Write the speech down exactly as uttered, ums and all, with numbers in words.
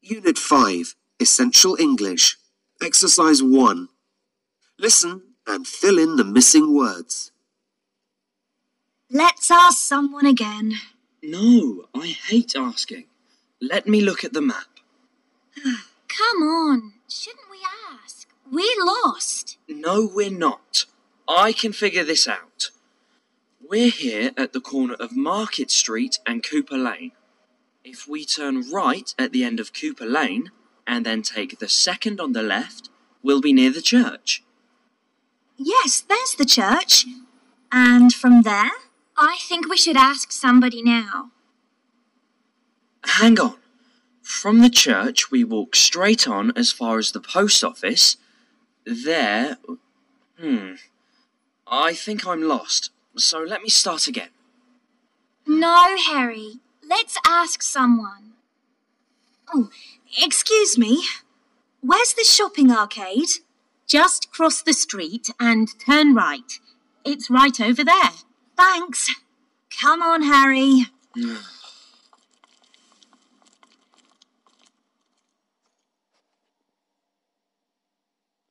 Unit five, Essential English. Exercise one. Listen and fill in the missing words. Let's ask someone again. No, I hate asking. Let me look at the map. Come on, shouldn't we ask? We're lost. No, we're not. I can figure this out. We're here at the corner of Market Street and Cooper Lane. If we turn right at the end of Cooper Lane and then take the second on the left, we'll be near the church. Yes, there's the church. And from there? I think we should ask somebody now. Hang on. From the church, we walk straight on as far as the post office. There... Hmm... I think I'm lost, so let me start again. No, Harry. Let's ask someone. Oh, excuse me. Where's the shopping arcade? Just cross the street and turn right. It's right over there. Thanks. Come on, Harry.